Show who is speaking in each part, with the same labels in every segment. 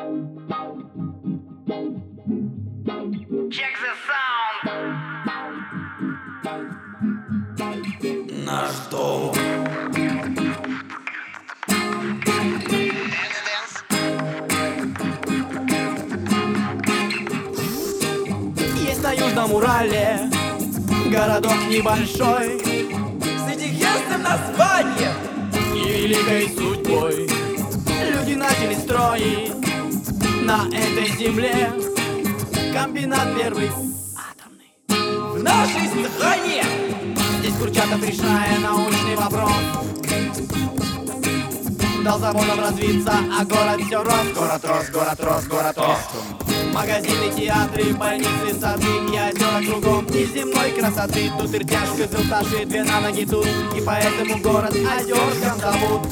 Speaker 1: Check the sound.
Speaker 2: Наш дом.
Speaker 3: Есть на Южном Урале городок небольшой, с интересным названием и великой судьбой. Люди начали строить на этой земле комбинат первый атомный в нашей стране. Здесь Курчатов, решая научный вопрос, дал заводам развиться, а город все рос. Город рос, город рос, город рос. Магазины, театры, больницы, сады и озера кругом неземной красоты. Тут Иртяшка, Зелташи, две на ноги тут, и поэтому город Озерском зовут.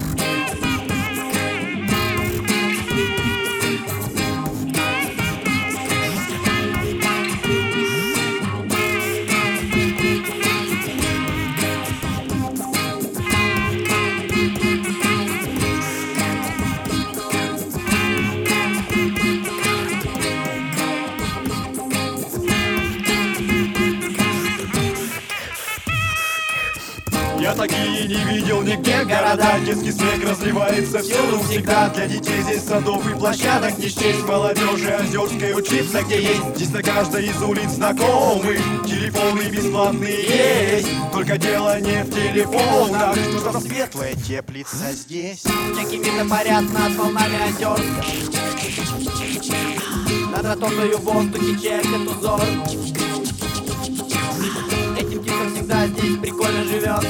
Speaker 4: Я такие не видел нигде города. Детский смех разливается всюду всегда. Для детей здесь садов и площадок не счесть. Молодежи Озерской учиться где есть. Здесь на каждой из улиц знакомы телефоны бесплатные есть. Только дело не в телефонах. Что-то светлое теплится здесь.
Speaker 3: Всякий мир парят над волнами Озерска. Над ротондою в воздухе чертят узор. Этим птицам всегда здесь прикольно живет.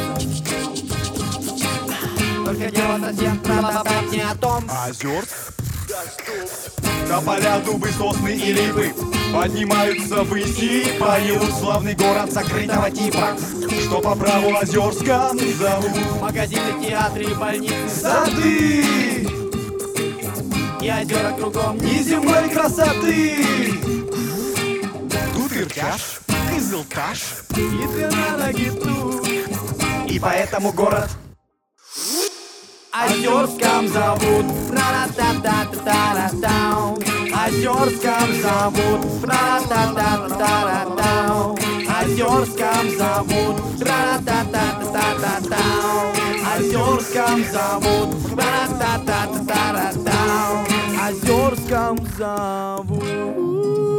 Speaker 3: Только дело совсем право не о том.
Speaker 4: Озерск? Тополя, дубы, сосны и липы поднимаются ввыси и поют. Славный город закрытого типа, что по праву Озерском зовут.
Speaker 3: Магазины, театры и больницы,
Speaker 4: Сады
Speaker 3: и озера кругом
Speaker 4: неземной красоты. Тут Иртяш, Кызылташ
Speaker 3: и две на ноги тут.
Speaker 4: и поэтому город
Speaker 3: Озерском зовут. Ра-ра-та-та-та-та-та-тау. Озерском зовут. Ра-ра-та-та-та-та-тау. Озерском зовут. Ра-ра-та-та-та-та-тау. Озерском зовут. Ра-ра-та-та-та-та-тау. Озерском зовут.